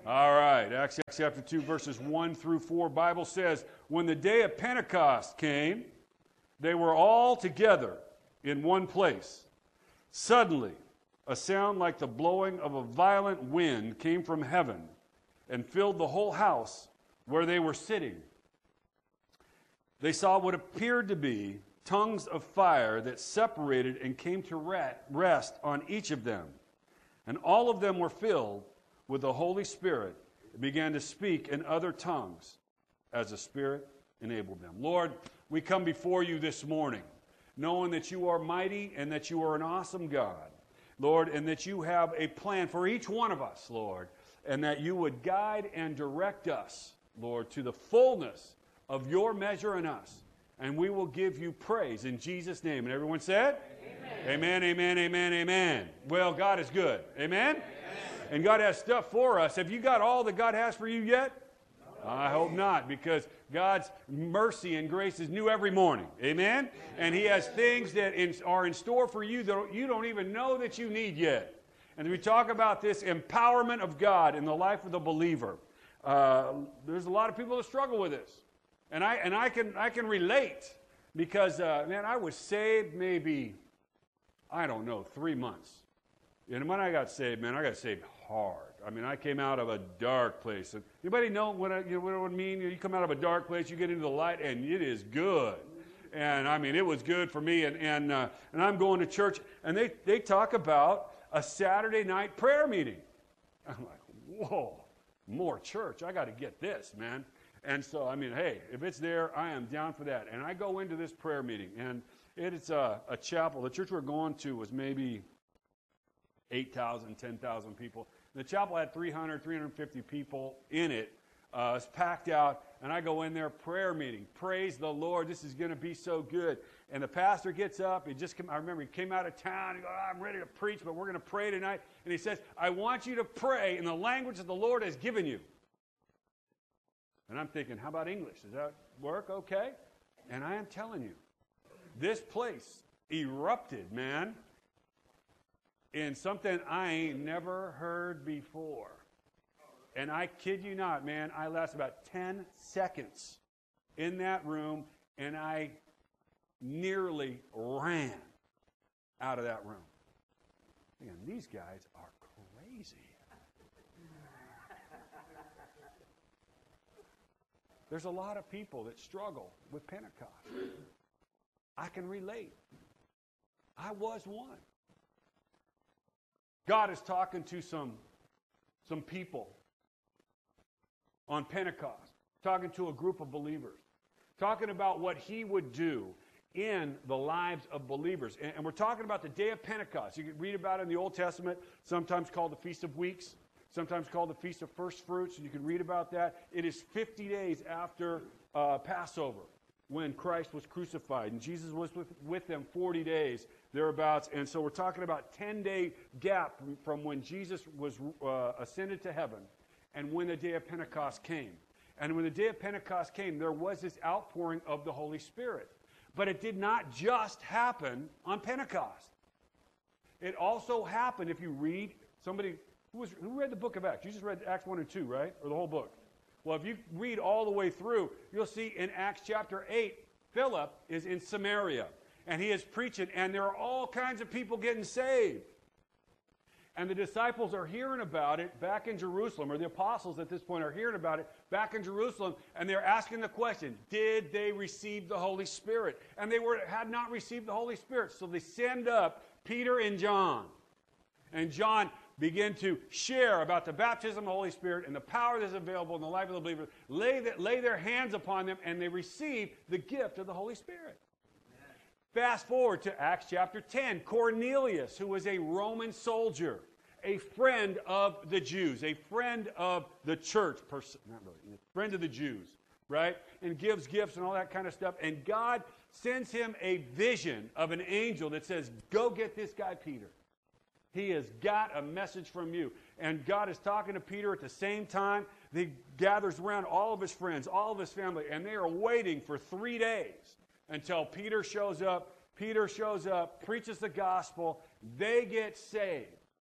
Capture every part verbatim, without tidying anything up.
All right, Acts chapter two, verses one through four, Bible says, when the day of Pentecost came, they were all together in one place. Suddenly, a sound like the blowing of a violent wind came from heaven and filled the whole house where they were sitting. They saw what appeared to be tongues of fire that separated and came to rest on each of them. And all of them were filled with the Holy Spirit and began to speak in other tongues as the Spirit enabled them. Lord, we come before you this morning, knowing that you are mighty and that you are an awesome God, Lord, and that you have a plan for each one of us, Lord, and that you would guide and direct us, Lord, to the fullness of your measure in us. And we will give you praise in Jesus' name. And everyone said? Amen, amen, amen, amen. amen. Well, God is good. Amen? Amen? And God has stuff for us. Have you got all that God has for you yet? No. I hope not, because God's mercy and grace is new every morning. Amen? Amen. And He has things that in, are in store for you that you don't even know that you need yet. And we talk about this empowerment of God in the life of the believer. Uh, there's a lot of people that struggle with this. And I and I can I can relate because, uh, man, I was saved maybe, I don't know, three months. And when I got saved, man, I got saved hard. I mean, I came out of a dark place. And anybody know what I, you know, what I mean? You come out of a dark place, you get into the light, and it is good. And, I mean, it was good for me. And and, uh, and I'm going to church, and they, they talk about a Saturday night prayer meeting. I'm like, whoa, more church. I got to get this, man. And so, I mean, hey, if it's there, I am down for that. And I go into this prayer meeting, and it's a, a chapel. The church we're going to was maybe eight thousand, ten thousand people. The chapel had three hundred, three hundred fifty people in it. Uh, it's packed out, and I go in there, prayer meeting. Praise the Lord. This is going to be so good. And the pastor gets up. He just came, I remember he came out of town. He goes, oh, I'm ready to preach, but we're going to pray tonight. And he says, I want you to pray in the language that the Lord has given you. And I'm thinking, how about English? Does that work okay? And I am telling you, this place erupted, man, in something I ain't never heard before. And I kid you not, man, I lasted about ten seconds in that room, and I nearly ran out of that room. Man, these guys are crazy. There's a lot of people that struggle with Pentecost. I can relate. I was one. God is talking to some, some people on Pentecost, talking to a group of believers, talking about what He would do in the lives of believers. And, and we're talking about the day of Pentecost. You can read about it in the Old Testament, sometimes called the Feast of Weeks, sometimes called the Feast of First Fruits. You can read about that. It is fifty days after uh, Passover, when Christ was crucified. And Jesus was with, with them forty days, thereabouts. And so we're talking about ten-day gap from, from when Jesus was uh, ascended to heaven and when the day of Pentecost came. And when the day of Pentecost came, there was this outpouring of the Holy Spirit. But it did not just happen on Pentecost. It also happened, if you read, somebody... Who, was, who read the book of Acts? You just read Acts one and two, right? Or the whole book? Well, if you read all the way through, you'll see in Acts chapter eight, Philip is in Samaria, and he is preaching, and there are all kinds of people getting saved. And the disciples are hearing about it back in Jerusalem, or the apostles at this point are hearing about it back in Jerusalem, and they're asking the question, did they receive the Holy Spirit? And they were had not received the Holy Spirit, so they send up Peter and John. And John begin to share about the baptism of the Holy Spirit and the power that is available in the life of the believer, lay, the, lay their hands upon them, and they receive the gift of the Holy Spirit. Amen. Fast forward to Acts chapter ten. Cornelius, who was a Roman soldier, a friend of the Jews, a friend of the church, pers- not really, a friend of the Jews, right? And gives gifts and all that kind of stuff. And God sends him a vision of an angel that says, go get this guy Peter. He has got a message from you. And God is talking to Peter at the same time. He gathers around all of his friends, all of his family, and they are waiting for three days until Peter shows up. Peter shows up, preaches the gospel. They get saved.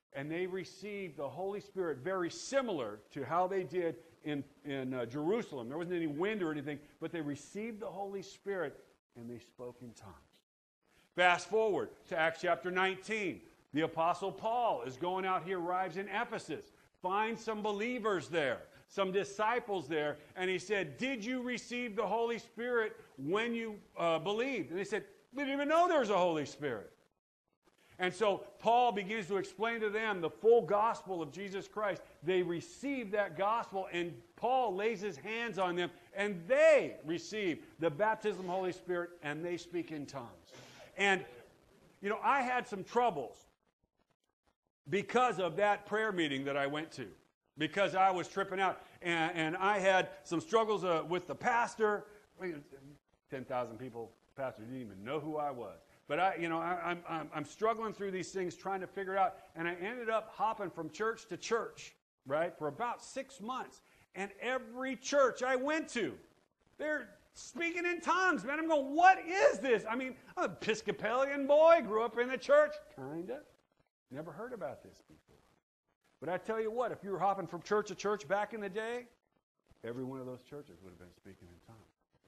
and they received the Holy Spirit very similar to how they did in, in uh, Jerusalem. There wasn't any wind or anything, but they received the Holy Spirit and they spoke in tongues. Fast forward to Acts chapter nineteen. The Apostle Paul is going out. He arrives in Ephesus, finds some believers there, some disciples there, and he said, did you receive the Holy Spirit when you uh, believed? And they said, we didn't even know there was a Holy Spirit. And so Paul begins to explain to them the full gospel of Jesus Christ. They receive that gospel, and Paul lays his hands on them, and they receive the baptism of the Holy Spirit, and they speak in tongues. And, you know, I had some troubles because of that prayer meeting that I went to, because I was tripping out. And, and I had some struggles uh, with the pastor. ten thousand people, pastor didn't even know who I was. But I, you know, I, I'm, I'm, I'm struggling through these things, trying to figure it out. And I ended up hopping from church to church, right, for about six months. And every church I went to, they're speaking in tongues, man. I'm going, what is this? I mean, I'm an Episcopalian boy, grew up in the church, kind of. Never heard about this before. But I tell you what, if you were hopping from church to church back in the day, every one of those churches would have been speaking in tongues.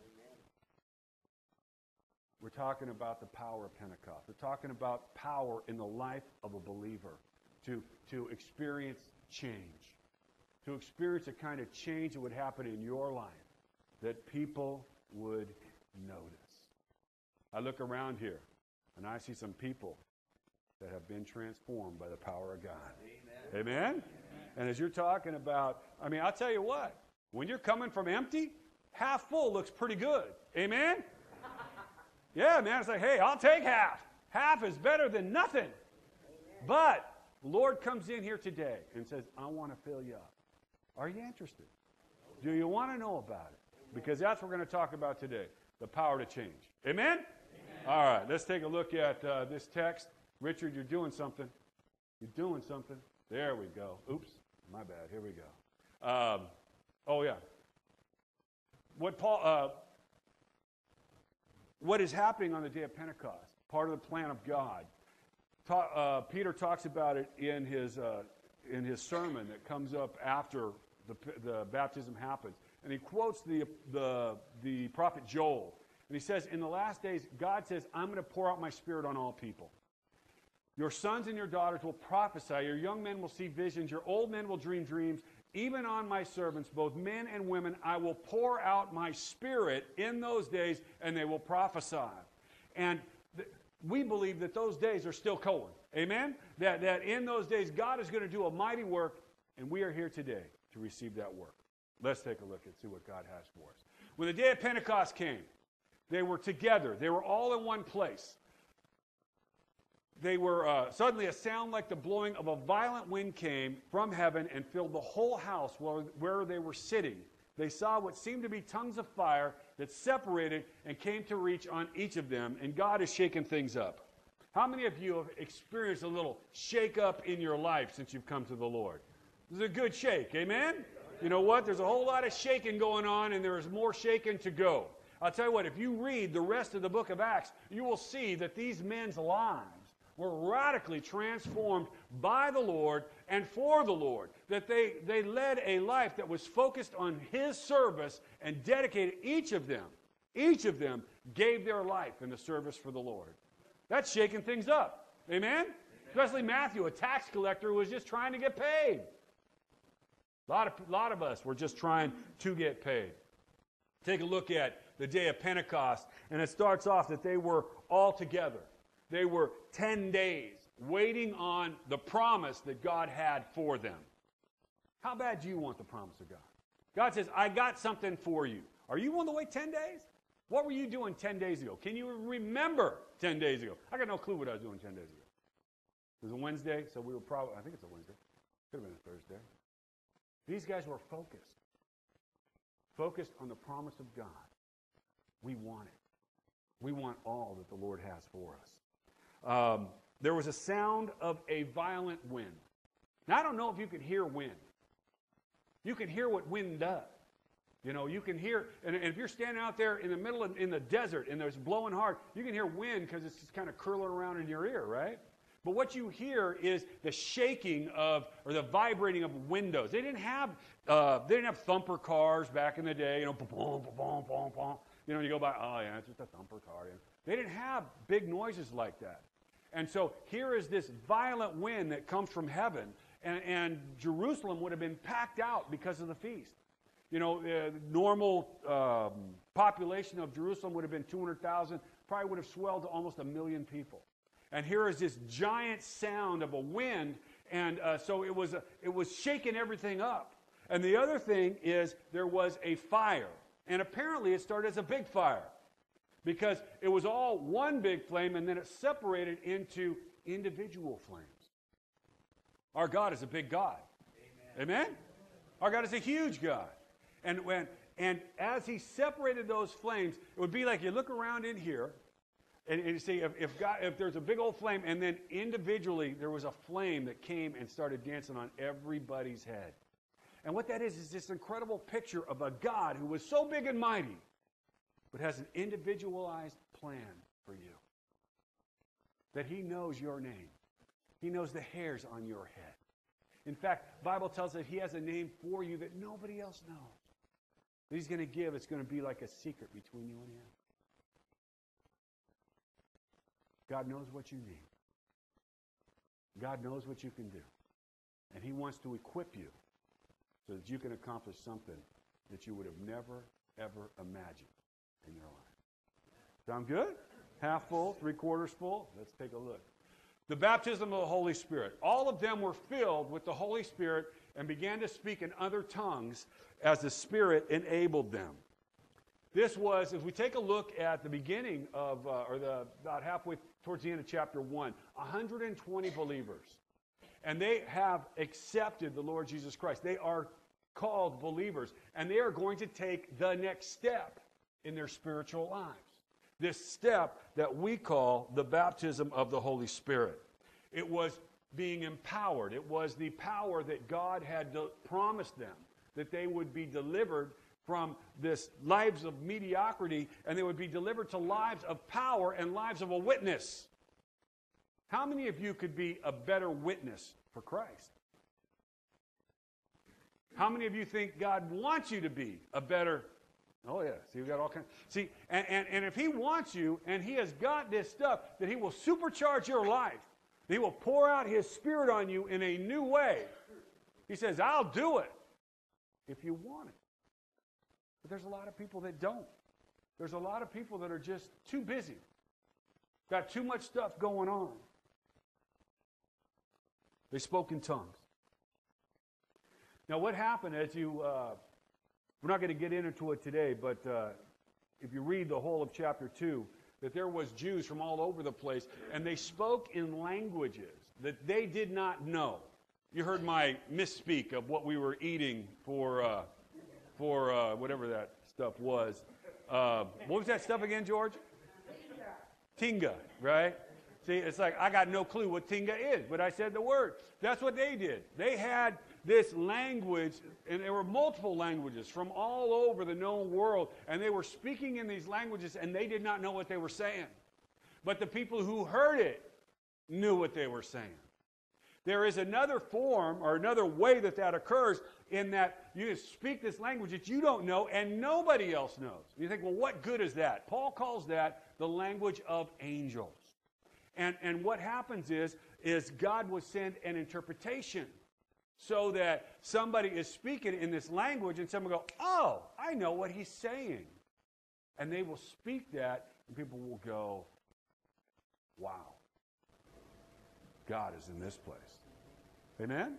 We're talking about the power of Pentecost. We're talking about power in the life of a believer to, to experience change, to experience a kind of change that would happen in your life, that people would notice. I look around here, and I see some people that have been transformed by the power of God. Amen? Amen? Amen? And as you're talking about, I mean, I'll tell you what, when you're coming from empty, half full looks pretty good. Amen? Yeah, man, it's like, hey, I'll take half. Half is better than nothing. Amen. But the Lord comes in here today and says, I want to fill you up. Are you interested? Do you want to know about it? Because that's what we're going to talk about today, the power to change. Amen? Amen. All right, let's take a look at uh, this text. Richard, you're doing something. You're doing something. There we go. Oops, my bad. Here we go. Um, oh, yeah. What Paul... Uh, What is happening on the day of Pentecost, part of the plan of God. Ta- uh, Peter talks about it in his, uh, in his sermon that comes up after the, the baptism happens. And he quotes the, the, the prophet Joel. And he says, in the last days, God says, I'm going to pour out my spirit on all people. Your sons and your daughters will prophesy. Your young men will see visions. Your old men will dream dreams. Even on my servants, both men and women, I will pour out my spirit in those days, and they will prophesy. And th- we believe that those days are still going. Amen? That, that in those days, God is going to do a mighty work, and we are here today to receive that work. Let's take a look and see what God has for us. When the day of Pentecost came, they were together. They were all in one place. They were, uh, suddenly a sound like the blowing of a violent wind came from heaven and filled the whole house where, where they were sitting. They saw what seemed to be tongues of fire that separated and came to reach on each of them, and God is shaking things up. How many of you have experienced a little shake up in your life since you've come to the Lord? This is a good shake, amen? You know what? There's a whole lot of shaking going on, and there is more shaking to go. I'll tell you what, if you read the rest of the book of Acts, you will see that these men's lives were radically transformed by the Lord and for the Lord. That they, they led a life that was focused on His service and dedicated. Each of them, each of them gave their life in the service for the Lord. That's shaking things up. Amen? Amen. Especially Matthew, a tax collector who was just trying to get paid. A lot of, a lot of us were just trying to get paid. Take a look at the day of Pentecost, and it starts off that they were all together. They were ten days waiting on the promise that God had for them. How bad do you want the promise of God? God says, I got something for you. Are you willing to wait ten days? What were you doing ten days ago? Can you remember ten days ago? I got no clue what I was doing ten days ago. It was a Wednesday, so we were probably, I think it's a Wednesday. Could have been a Thursday. These guys were focused. Focused on the promise of God. We want it. We want all that the Lord has for us. Um, there was a sound of a violent wind. Now, I don't know if you can hear wind. You can hear what wind does. You know, you can hear, and, and if you're standing out there in the middle of, in the desert and there's blowing hard, you can hear wind because it's just kind of curling around in your ear, right? But what you hear is the shaking of, or the vibrating of windows. They didn't have, uh, they didn't have thumper cars back in the day. You know, boom, boom, boom, boom, boom. You know, you go by, oh yeah, it's just a thumper car. Yeah. They didn't have big noises like that. And so here is this violent wind that comes from heaven, and, and Jerusalem would have been packed out because of the feast. You know, uh, normal um, population of Jerusalem would have been two hundred thousand, probably would have swelled to almost a million people. And here is this giant sound of a wind, and uh, so it was, a, it was shaking everything up. And the other thing is there was a fire, and apparently it started as a big fire, because it was all one big flame, and then it separated into individual flames. Our God is a big God. Amen? Amen? Our God is a huge God. And when and as he separated those flames, it would be like you look around in here, and, and you see if, if, God, if there's a big old flame, and then individually there was a flame that came and started dancing on everybody's head. And what that is is this incredible picture of a God who was so big and mighty, but has an individualized plan for you. That he knows your name. He knows the hairs on your head. In fact, the Bible tells us that he has a name for you that nobody else knows. That he's going to give, it's going to be like a secret between you and him. God knows what you need. God knows what you can do. And he wants to equip you so that you can accomplish something that you would have never, ever imagined in your life. Sound good? Half full, three quarters full? Let's take a look. The baptism of the Holy Spirit. All of them were filled with the Holy Spirit and began to speak in other tongues as the Spirit enabled them. This was, if we take a look at the beginning of, uh, or the about halfway towards the end of chapter one, one hundred twenty believers. And they have accepted the Lord Jesus Christ. They are called believers. And they are going to take the next step in their spiritual lives. This step that we call the baptism of the Holy Spirit. It was being empowered. It was the power that God had promised them, that they would be delivered from this lives of mediocrity, and they would be delivered to lives of power and lives of a witness. How many of you could be a better witness for Christ? How many of you think God wants you to be a better? Oh, yeah. See, we've got all kinds. See, and, and, and if he wants you, and he has got this stuff, that he will supercharge your life. He will pour out his Spirit on you in a new way. He says, I'll do it if you want it. But there's a lot of people that don't. There's a lot of people that are just too busy. Got too much stuff going on. They spoke in tongues. Now, what happened as you... Uh, We're not going to get into it today, but uh, if you read the whole of chapter two, that there was Jews from all over the place, and they spoke in languages that they did not know. You heard my misspeak of what we were eating for uh, for uh, whatever that stuff was. Uh, what was that stuff again, George? Tinga, right? See, it's like I got no clue what Tinga is, but I said the word. That's what they did. They had this language, and there were multiple languages from all over the known world, and they were speaking in these languages, and they did not know what they were saying. But the people who heard it knew what they were saying. There is another form, or another way that that occurs, in that you speak this language that you don't know, and nobody else knows. You think, well, what good is that? Paul calls that the language of angels. And, and what happens is, is God will send an interpretation so that somebody is speaking in this language and someone will go, oh, I know what he's saying. And they will speak that, and people will go, wow, God is in this place. Amen? Amen?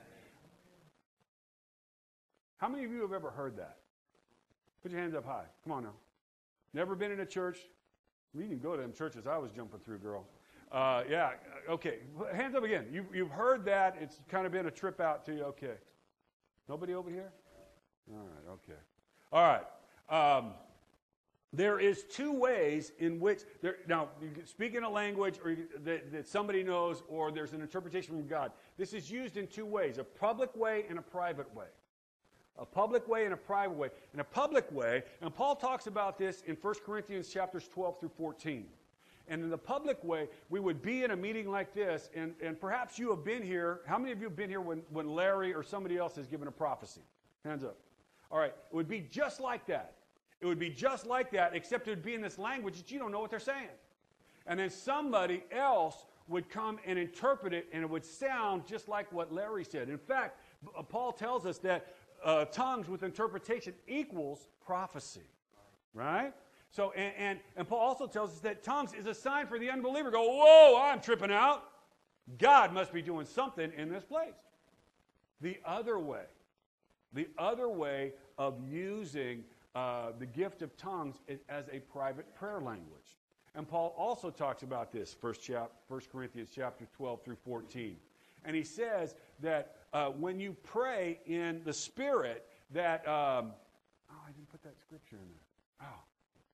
How many of you have ever heard that? Put your hands up high. Come on now. Never been in a church? We didn't go to them churches I was jumping through, girl. Uh, yeah, okay. Hands up again. You, you've heard that. It's kind of been a trip out to you. Okay. Nobody over here? All right, okay. All right. Um, there is two ways in which, there, now, you can speak in a language or you, that, that somebody knows, or there's an interpretation from God. This is used in two ways, a public way and a private way. A public way and a private way. In a public way, and Paul talks about this in First Corinthians chapters twelve through fourteen. And in the public way, we would be in a meeting like this, and, and perhaps you have been here. How many of you have been here when, when Larry or somebody else has given a prophecy? Hands up. All right. It would be just like that. It would be just like that, except it would be in this language that you don't know what they're saying. And then somebody else would come and interpret it, and it would sound just like what Larry said. In fact, Paul tells us that uh, tongues with interpretation equals prophecy. Right? So, and, and, and Paul also tells us that tongues is a sign for the unbeliever. Go, whoa, I'm tripping out. God must be doing something in this place. The other way, the other way of using uh, the gift of tongues is as a private prayer language. And Paul also talks about this, First, chap- First Corinthians chapter twelve through fourteen. And he says that uh, when you pray in the Spirit, that, um, oh, I didn't put that scripture in there. Oh.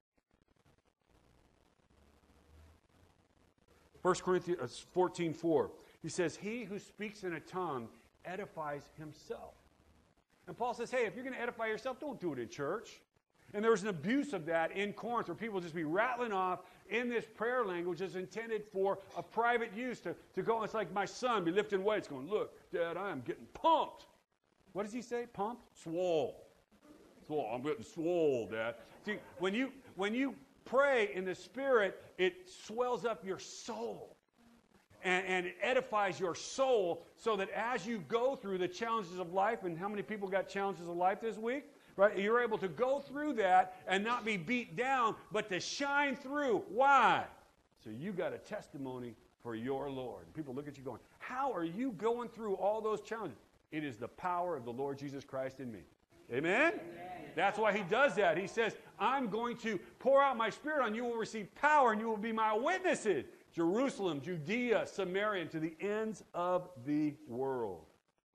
First Corinthians fourteen four. He says, he who speaks in a tongue edifies himself. And Paul says, hey, if you're going to edify yourself, don't do it in church. And there was an abuse of that in Corinth where people just be rattling off in this prayer language that's intended for a private use to, to go. It's like my son be lifting weights going, look, Dad, I am getting pumped. What does he say? Pumped? Swole. Swole. I'm getting swole, Dad. See, when you, when you pray in the Spirit, it swells up your soul. And, and it edifies your soul so that as you go through the challenges of life, and how many people got challenges of life this week? Right? You're able to go through that and not be beat down, but to shine through. Why? So you got a testimony for your Lord. People look at you going, how are you going through all those challenges? It is the power of the Lord Jesus Christ in me. Amen? Amen? That's why he does that. He says, I'm going to pour out my Spirit on you. You will receive power, and you will be my witnesses. Jerusalem, Judea, Samaria, and to the ends of the world.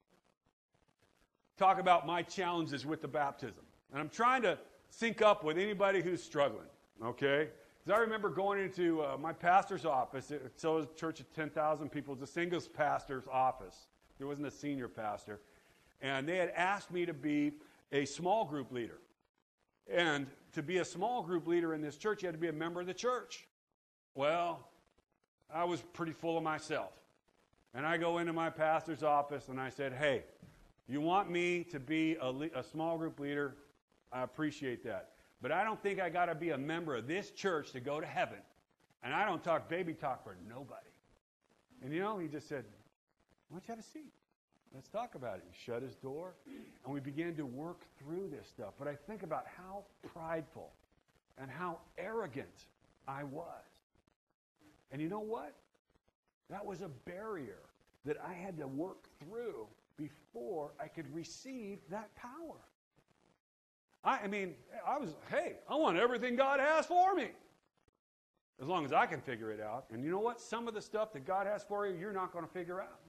Talk about my challenges with the baptism. And I'm trying to sync up with anybody who's struggling, okay? Because I remember going into uh, my pastor's office. It, so it was a church of ten thousand people. It was a single pastor's office. There wasn't a senior pastor. And they had asked me to be a small group leader. And to be a small group leader in this church, you had to be a member of the church. Well, I was pretty full of myself. And I go into my pastor's office and I said, hey, you want me to be a, le- a small group leader? I appreciate that. But I don't think I got to be a member of this church to go to heaven. And I don't talk baby talk for nobody. And you know, he just said, why don't you have a seat? Let's talk about it. He shut his door, and we began to work through this stuff. But I think about how prideful and how arrogant I was. And you know what? That was a barrier that I had to work through before I could receive that power. I, I mean, I was, hey, I want everything God has for me. As long as I can figure it out. And you know what? Some of the stuff that God has for you, you're not going to figure out.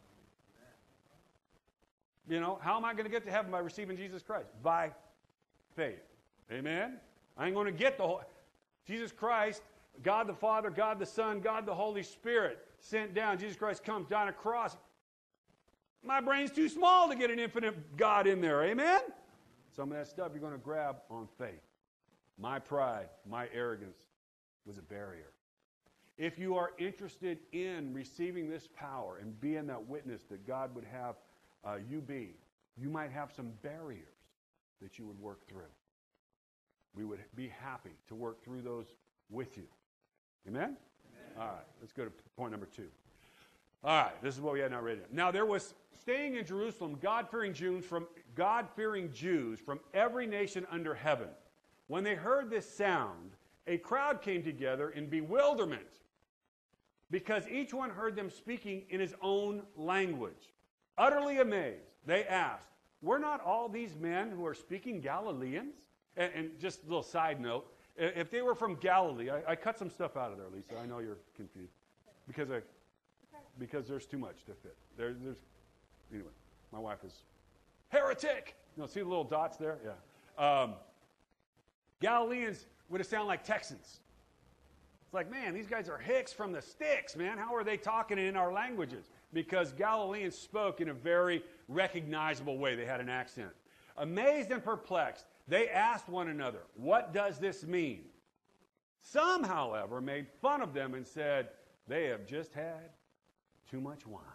You know, how am I going to get to heaven by receiving Jesus Christ? By faith. Amen? I ain't going to get the whole... Jesus Christ, God the Father, God the Son, God the Holy Spirit sent down. Jesus Christ comes down a cross. My brain's too small to get an infinite God in there. Amen? Some of that stuff you're going to grab on faith. My pride, my arrogance was a barrier. If you are interested in receiving this power and being that witness that God would have uh, you be, you might have some barriers that you would work through. We would be happy to work through those with you. Amen? Amen. All right, let's go to point number two. All right, this is what we had not read yet. Now there was staying in Jerusalem God-fearing Jews from God-fearing Jews from every nation under heaven. When they heard this sound, a crowd came together in bewilderment because each one heard them speaking in his own language. Utterly amazed, they asked, were not all these men who are speaking Galileans? And, and just a little side note, if they were from Galilee, I, I cut some stuff out of there, Lisa. I know you're confused because I, because there's too much to fit. There, there's anyway. My wife is heretic. You know, see the little dots there? Yeah. Um, Galileans would have sounded like Texans. It's like, man, these guys are hicks from the sticks, man. How are they talking in our languages? Because Galileans spoke in a very recognizable way. They had an accent. Amazed and perplexed, they asked one another, what does this mean? Some, however, made fun of them and said, they have just had too much wine.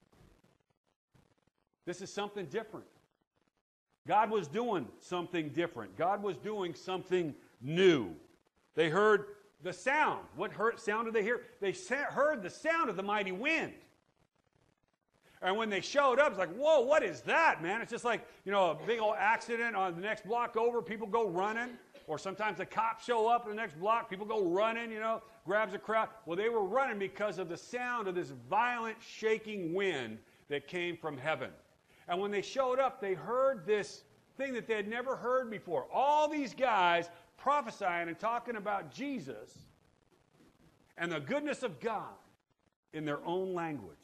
This is something different. God was doing something different. God was doing something new. They heard the sound. What heard, sound did they hear? They sa- heard the sound of the mighty wind. And when they showed up, it's like, whoa, what is that, man? It's just like, you know, a big old accident on the next block over, people go running. Or sometimes the cops show up in the next block, people go running, you know, grabs a crowd. Well, they were running because of the sound of this violent shaking wind that came from heaven. And when they showed up, they heard this thing that they had never heard before. All these guys prophesying and talking about Jesus and the goodness of God in their own language.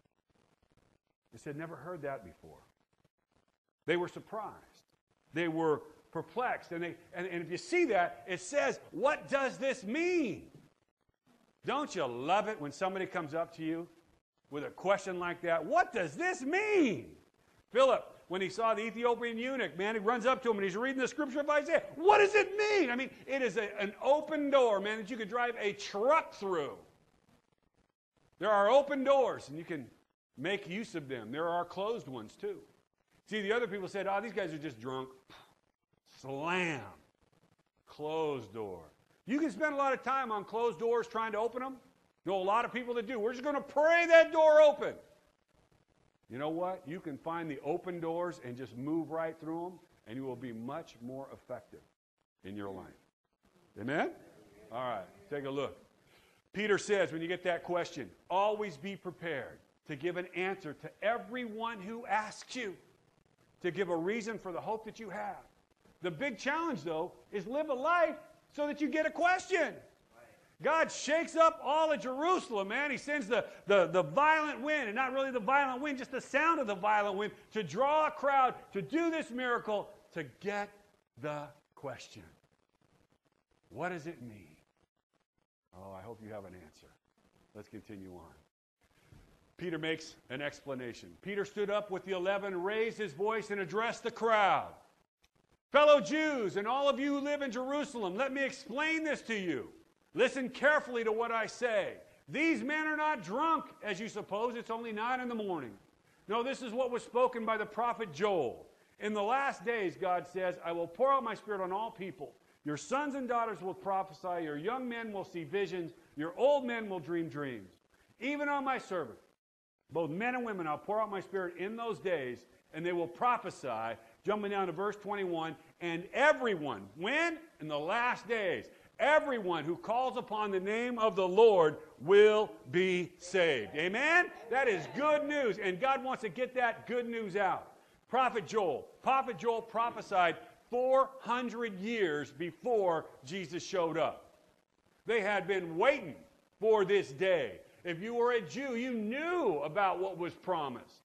They said, never heard that before. They were surprised. They were perplexed. And, they, and, and if you see that, it says, what does this mean? Don't you love it when somebody comes up to you with a question like that? What does this mean? Philip, when he saw the Ethiopian eunuch, man, he runs up to him and he's reading the scripture of Isaiah. What does it mean? I mean, it is a, an open door, man, that you could drive a truck through. There are open doors, and you can make use of them. There are closed ones, too. See, the other people said, oh, these guys are just drunk. Slam. Closed door. You can spend a lot of time on closed doors trying to open them. You know, a lot of people that do. We're just going to pray that door open. You know what? You can find the open doors and just move right through them, and you will be much more effective in your life. Amen? All right, take a look. Peter says, when you get that question, always be prepared to give an answer to everyone who asks you, to give a reason for the hope that you have. The big challenge, though, is live a life so that you get a question. God shakes up all of Jerusalem, man. He sends the, the, the violent wind, and not really the violent wind, just the sound of the violent wind, to draw a crowd, to do this miracle, to get the question. What does it mean? Oh, I hope you have an answer. Let's continue on. Peter makes an explanation. Peter stood up with the eleven, raised his voice, and addressed the crowd. Fellow Jews, and all of you who live in Jerusalem, let me explain this to you. Listen carefully to what I say. These men are not drunk, as you suppose. It's only nine in the morning. No, this is what was spoken by the prophet Joel. In the last days, God says, I will pour out my spirit on all people. Your sons and daughters will prophesy. Your young men will see visions. Your old men will dream dreams. Even on my servants, both men and women, I'll pour out my spirit in those days, and they will prophesy. Jumping down to verse twenty-one, and everyone, when? In the last days. Everyone who calls upon the name of the Lord will be saved. Amen? That is good news, and God wants to get that good news out. Prophet Joel. Prophet Joel prophesied four hundred years before Jesus showed up. They had been waiting for this day. If you were a Jew, you knew about what was promised.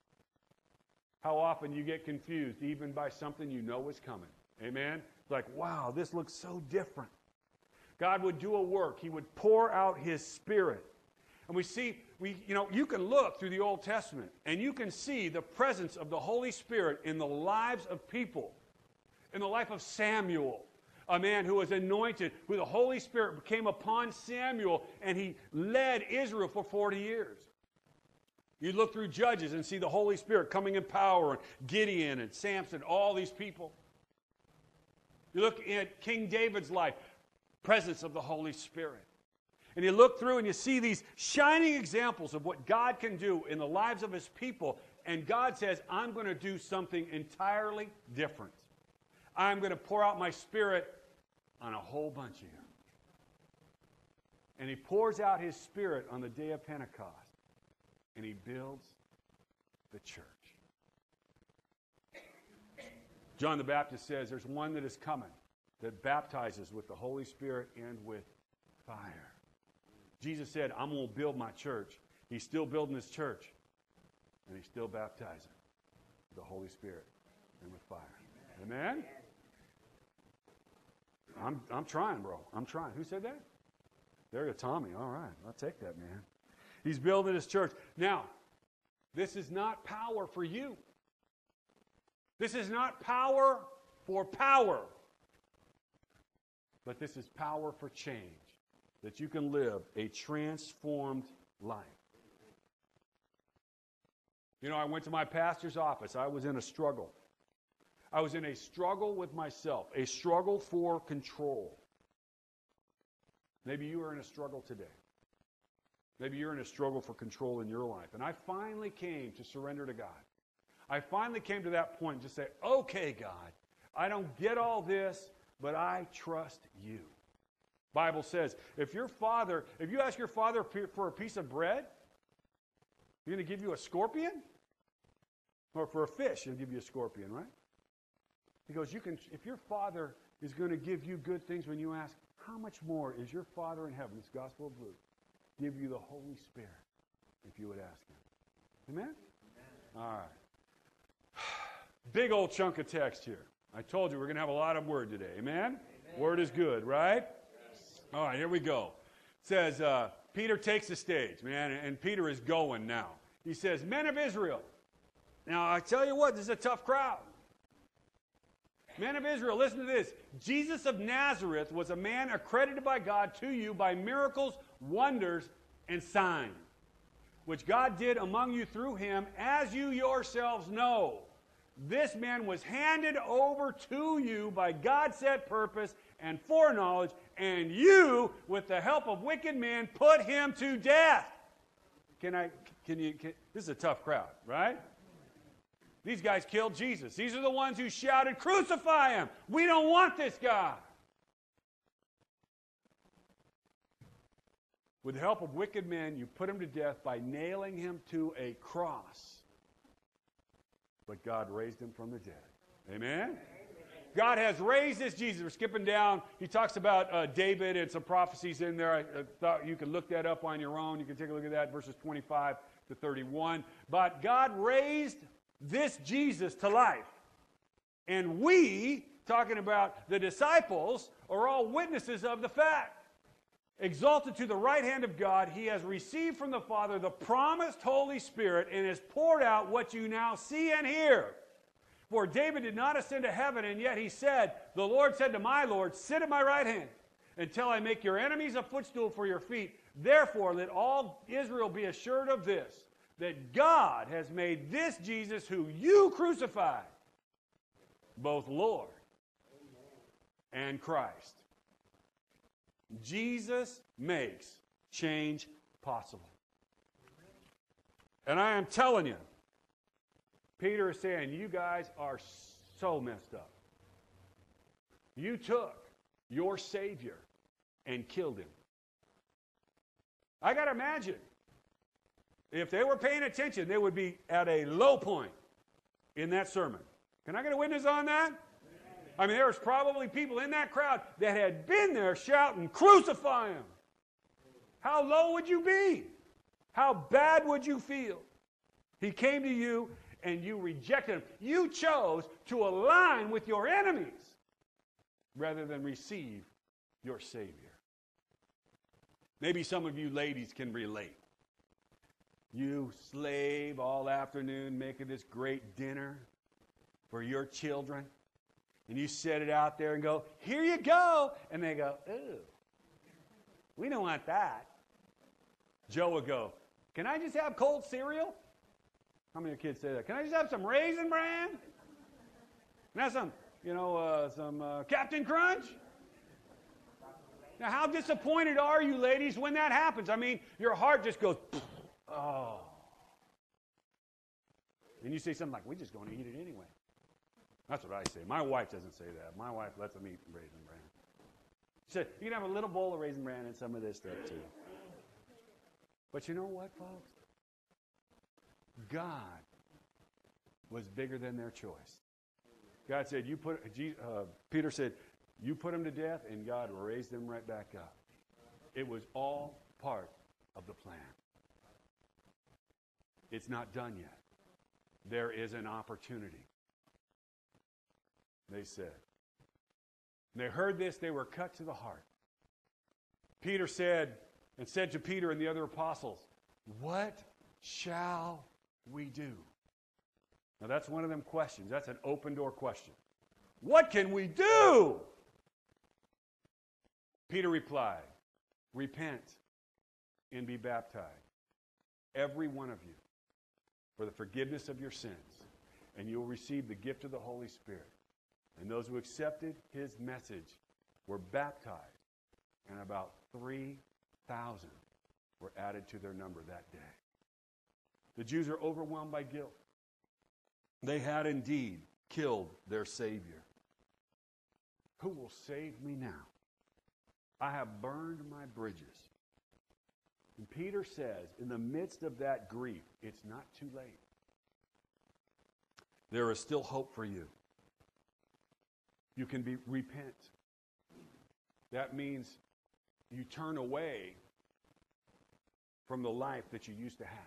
How often you get confused even by something you know is coming. Amen? It's like, wow, this looks so different. God would do a work. He would pour out His Spirit. And we see, we, you know, you can look through the Old Testament and you can see the presence of the Holy Spirit in the lives of people. In the life of Samuel, a man who was anointed, who the Holy Spirit came upon Samuel, and he led Israel for forty years. You look through Judges and see the Holy Spirit coming in power, and Gideon and Samson, all these people. You look at King David's life, presence of the Holy Spirit. And you look through and you see these shining examples of what God can do in the lives of His people, and God says, I'm going to do something entirely different. I'm going to pour out my Spirit on a whole bunch of you. And He pours out His Spirit on the day of Pentecost. And He builds the church. John the Baptist says there's one that is coming that baptizes with the Holy Spirit and with fire. Jesus said, I'm going to build my church. He's still building His church. And He's still baptizing with the Holy Spirit and with fire. Amen? I'm, I'm trying, bro. I'm trying. Who said that? There you go, Tommy. All right. I'll take that, man. He's building His church. Now, this is not power for you. This is not power for power. but this is power for change, that you can live a transformed life. You know, I went to my pastor's office. I was in a struggle. I was in a struggle with myself, a struggle for control. Maybe you are in a struggle today. Maybe you're in a struggle for control in your life. And I finally came to surrender to God. I finally came to that point to say, okay, God, I don't get all this, but I trust you. Bible says, if your father, if you ask your father for a piece of bread, he's going to give you a scorpion? Or for a fish, he'll give you a scorpion, right? He goes, you can, if your father is going to give you good things when you ask, how much more is your Father in heaven, this Gospel of Luke, give you the Holy Spirit if you would ask him? Amen? Amen. All right. Big old chunk of text here. I told you we're going to have a lot of word today. Amen? Amen. Word is good, right? Yes. All right, here we go. It says, uh, Peter takes the stage, man, and Peter is going now. He says, men of Israel. Now, I tell you what, this is a tough crowd. Men of Israel, listen to this. Jesus of Nazareth was a man accredited by God to you by miracles, wonders, and signs, which God did among you through him, as you yourselves know. This man was handed over to you by God's set purpose and foreknowledge, and you, with the help of wicked men, put him to death. Can I, can you, can, this is a tough crowd, right? These guys killed Jesus. These are the ones who shouted, crucify him. We don't want this guy. With the help of wicked men, you put him to death by nailing him to a cross. But God raised him from the dead. Amen? Amen. God has raised this Jesus. We're skipping down. He talks about uh, David and some prophecies in there. I, I thought you could look that up on your own. You can take a look at that, verses twenty-five to thirty-one. But God raised this Jesus to life. And we, talking about the disciples, are all witnesses of the fact. Exalted to the right hand of God, he has received from the Father the promised Holy Spirit and has poured out what you now see and hear. For David did not ascend to heaven, and yet he said, the Lord said to my Lord, sit at my right hand until I make your enemies a footstool for your feet. Therefore, let all Israel be assured of this, that God has made this Jesus who you crucified both Lord and Christ. Jesus makes change possible. And I am telling you, Peter is saying, you guys are so messed up. You took your Savior and killed him. I got to imagine, if they were paying attention, they would be at a low point in that sermon. Can I get a witness on that? I mean, there was probably people in that crowd that had been there shouting, crucify him. How low would you be? How bad would you feel? He came to you and you rejected him. You chose to align with your enemies rather than receive your Savior. Maybe some of you ladies can relate. You slave all afternoon making this great dinner for your children. And you set it out there and go, here you go. And they go, ooh, we don't want that. Joe would go, can I just have cold cereal? How many of your kids say that? Can I just have some Raisin Bran? Can I have some, you know, uh, some uh, Captain Crunch? Now, how disappointed are you, ladies, when that happens? I mean, your heart just goes, oh. And you say something like, we're just going to eat it anyway. That's what I say. My wife doesn't say that. My wife lets them eat Raisin Bran. She said, you can have a little bowl of Raisin Bran and some of this stuff too. But you know what, folks? God was bigger than their choice. God said, you put, uh, Peter said, you put him to death, and God raised him right back up. It was all part of the plan. It's not done yet. There is an opportunity. They said. When they heard this, they were cut to the heart. Peter said, and said to Peter and the other apostles, what shall we do? Now that's one of them questions. That's an open door question. What can we do? Peter replied, repent and be baptized, every one of you, for the forgiveness of your sins, and you will receive the gift of the Holy Spirit. And those who accepted his message were baptized, and about three thousand were added to their number that day. The Jews are overwhelmed by guilt. They had indeed killed their Savior. Who will save me now? I have burned my bridges. And Peter says, in the midst of that grief, it's not too late. There is still hope for you. You can be repent. That means you turn away from the life that you used to have.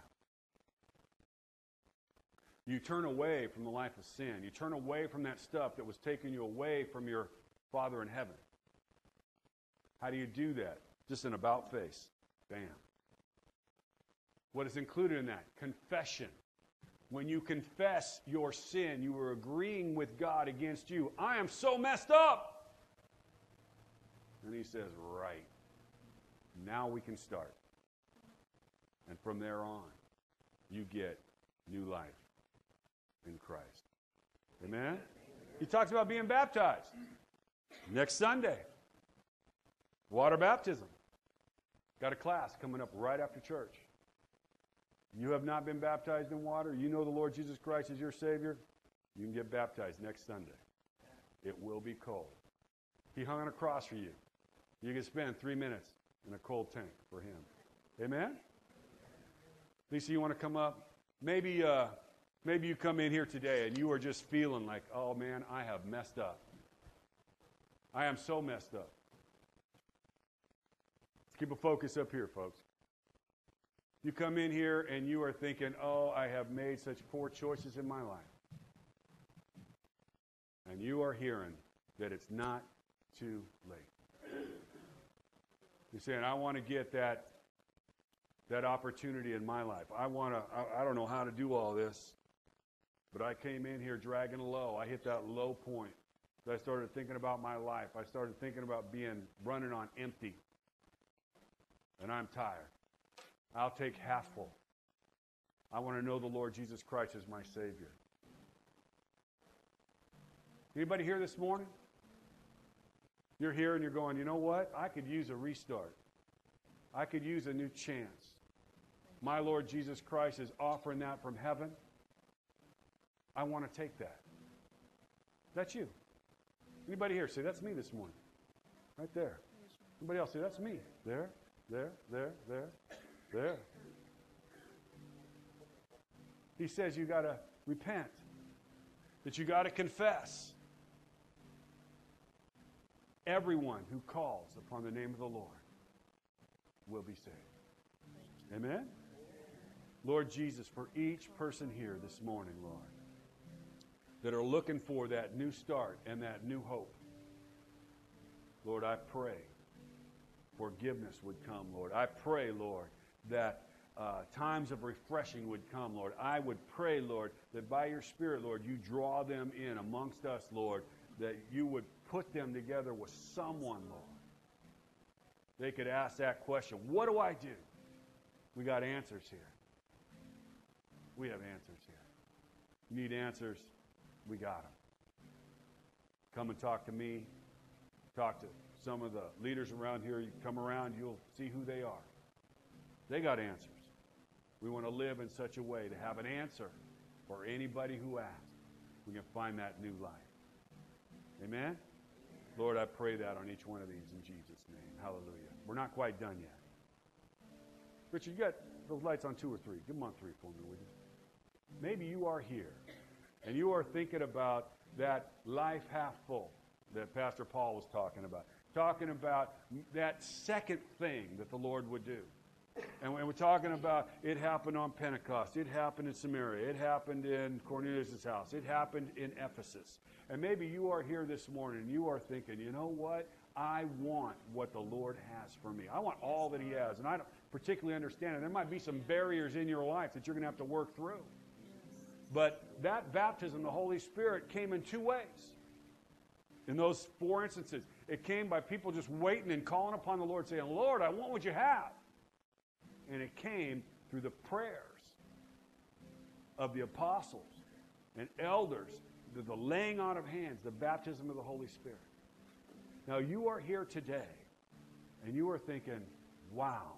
You turn away from the life of sin. You turn away from that stuff that was taking you away from your Father in heaven. How do you do that? Just an about face. Bam. What is included in that? Confession. When you confess your sin, you are agreeing with God against you. I am so messed up. And he says, right. Now we can start. And from there on, you get new life in Christ. Amen? He talks about being baptized. Next Sunday, water baptism. Got a class coming up right after church. You have not been baptized in water. You know the Lord Jesus Christ is your Savior. You can get baptized next Sunday. It will be cold. He hung on a cross for you. You can spend three minutes in a cold tank for him. Amen? Lisa, you want to come up? Maybe, uh, maybe you come in here today and you are just feeling like, oh man, I have messed up. I am so messed up. Let's keep a focus up here, folks. You come in here and you are thinking, oh, I have made such poor choices in my life. And you are hearing that it's not too late. You're saying, I want to get that, that opportunity in my life. I want to, I, I don't know how to do all this, but I came in here dragging a low. I hit that low point. So I started thinking about my life. I started thinking about being, running on empty. And I'm tired. I'll take half full. I want to know the Lord Jesus Christ as my Savior. Anybody here this morning? You're here and you're going, you know what? I could use a restart. I could use a new chance. My Lord Jesus Christ is offering that from heaven. I want to take that. That's you. Anybody here say, that's me this morning? Right there. Anybody else say, that's me? There, there, there, there, there. He says you got to repent. That you got to confess. Everyone who calls upon the name of the Lord will be saved. Amen? Lord Jesus, for each person here this morning, Lord, that are looking for that new start and that new hope, Lord, I pray forgiveness would come, Lord. I pray, Lord, that uh, times of refreshing would come, Lord. I would pray, Lord, that by your Spirit, Lord, you draw them in amongst us, Lord, that you would put them together with someone, Lord. They could ask that question, what do I do? We got answers here. We have answers here. You need answers? We got them. Come and talk to me. Talk to some of the leaders around here. You come around, you'll see who they are. They got answers. We want to live in such a way to have an answer for anybody who asks. We can find that new life. Amen? Lord, I pray that on each one of these in Jesus' name. Hallelujah. We're not quite done yet. Richard, you got those lights on two or three. Give them on three for me, would you? Maybe you are here and you are thinking about that life half full that Pastor Paul was talking about. Talking about that second thing that the Lord would do. And we're talking about it happened on Pentecost. It happened in Samaria. It happened in Cornelius' house. It happened in Ephesus. And maybe you are here this morning and you are thinking, you know what? I want what the Lord has for me. I want all that he has. And I don't particularly understand it. There might be some barriers in your life that you're going to have to work through. But that baptism, the Holy Spirit, came in two ways. In those four instances, it came by people just waiting and calling upon the Lord, saying, Lord, I want what you have. And it came through the prayers of the apostles and elders, the, the laying on of hands, the baptism of the Holy Spirit. Now, you are here today, and you are thinking, wow,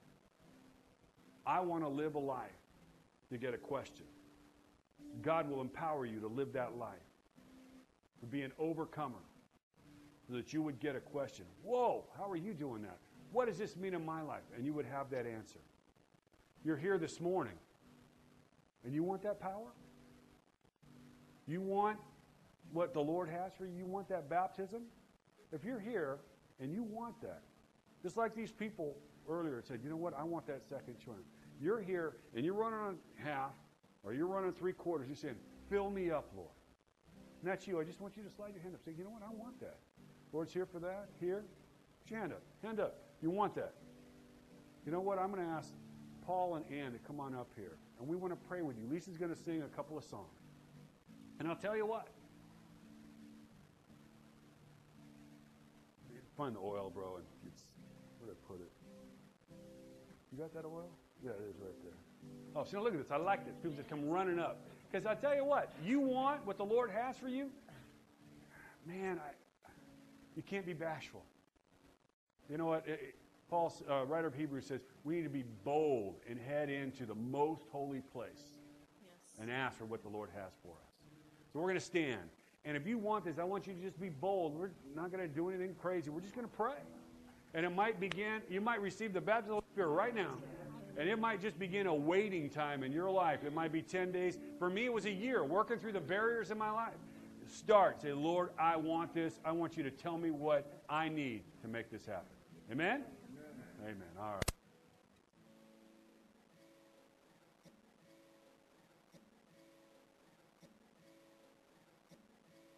I want to live a life to get a question. God will empower you to live that life, to be an overcomer, so that you would get a question. Whoa, how are you doing that? What does this mean in my life? And you would have that answer. You're here this morning, and you want that power? You want what the Lord has for you? You want that baptism? If you're here and you want that, just like these people earlier said, you know what, I want that second chance. You're here and you're running on half or you're running three quarters. You're saying, fill me up, Lord. And that's you. I just want you to slide your hand up. Say, you know what, I want that. Lord's here for that. Here. Put your hand up. Hand up. You want that. You know what, I'm going to ask Paul and Ann to come on up here. And we want to pray with you. Lisa's going to sing a couple of songs. And I'll tell you what. Find the oil, bro, and it's, where did I put it? You got that oil? Yeah, it is right there. Oh, so look at this. I like this. People just come running up. Because I tell you what, you want what the Lord has for you? Man, I, you can't be bashful. You know what? It, Paul, uh, writer of Hebrews, says we need to be bold and head into the most holy place yes. and ask for what the Lord has for us. So we're going to stand. And if you want this, I want you to just be bold. We're not going to do anything crazy. We're just going to pray. And it might begin, you might receive the baptism of the Spirit right now. And it might just begin a waiting time in your life. It might be ten days. For me, it was a year working through the barriers in my life. Start. Say, Lord, I want this. I want you to tell me what I need to make this happen. Amen? Amen. Amen. All right.